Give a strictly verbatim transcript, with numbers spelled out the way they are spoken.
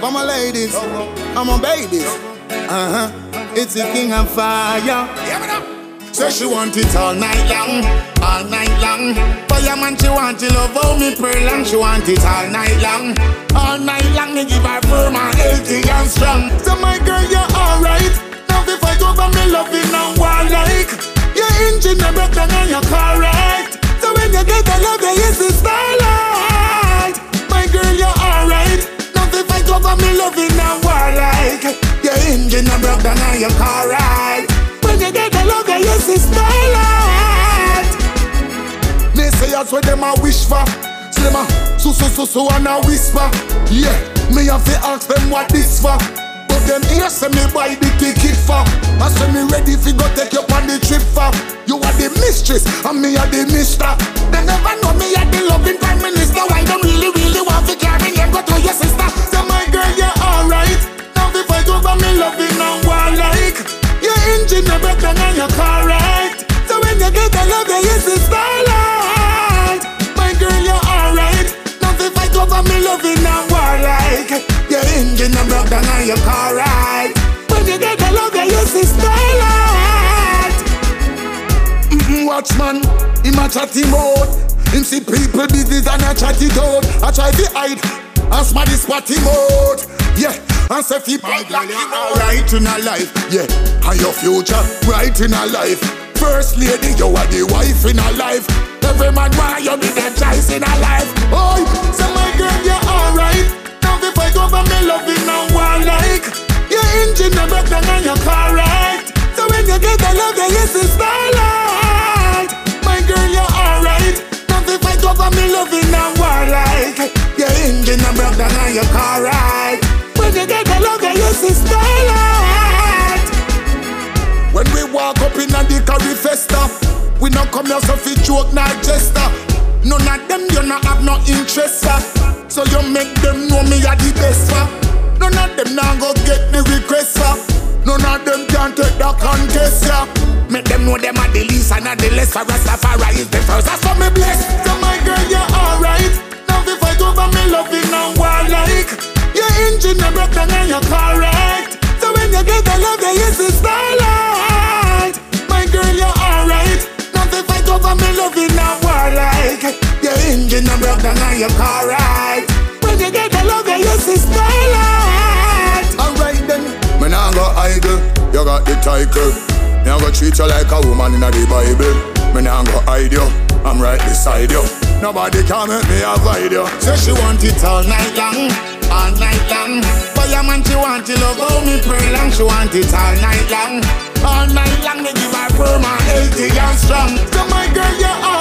For my ladies, and my babies. Uh-huh. It's a king of fire. So she want it all night long, all night long. Fireman, she want it love, how me pearl and she want it all night long. All night long, me give her firm and healthy and strong. So my girl, you're alright. Now if I go for me loving and war like your engine never broke down and your car right. So when you get the love, you use the starlight. My girl, you're alright. Now if I go for me loving and war like your engine never broke down and your car right. When you get the love, you use the starlight. They say that's what them a wish for. See them a so so so so and a whisper. Yeah, me have to ask them what this for. But them here say me buy the ticket for. I say me ready fi go take you on the trip for. You are the mistress and me are the mister. They never know me are the loving prime minister. Why don't really really want to carry and go to your sister? So my girl, you're alright. Now if I go for me loving and war like your engine never broke down and your car right. So when you get the love, you use the starlight. My girl, you're alright. Now if I go for me loving and war like your engine never broke down and your car right. When you get the love, you use the starlight. Mm-mm, watchman, him a chatty mode. Him see people busy and a chatty toad. I try to hide and smarty spotty mode. Yeah, and say fi my girl, you're alright in a life. Yeah, and your future right in a life. First lady, you are the wife in a life. Every man want you be the choice in a life. Oh, so my girl, you're alright. Now if I go for me loving and war like your engine never broke down and your car right. So when you get the love, you use the starlight. My girl, you're alright. Now if I go for me loving and war like your engine never broke down and your car right. When you get the love, you use the starlight. When we walk up in a the curry festa, we not come here so fi joke nor jester. None of them you not have no interest for. So you make them know me are the best for. None of them now go get the request for. None of them can take the contest yeah. Make them know them are the least and not the less. For Rastafari is the first, that's what me bless. So my girl, you're alright. Now if I go for me loving and war like your engine never broke down and your car right. So when you get the love, you use the starlight. My girl, you're alright. Now if I go for me loving and war like your engine never broke down and your car right. When you get the love, you use the starlight. Alright then, me nah go idle. You got the title. Me nah go treat you like a woman in the Bible. Me nah go hide you. I'm right beside you. Nobody can make me avoid you. So she want it all night long, all night long. Fireman, she want it love, how me pearl and she want it all night long. All night long, me give her firm and healthy and strong. So my girl, you're all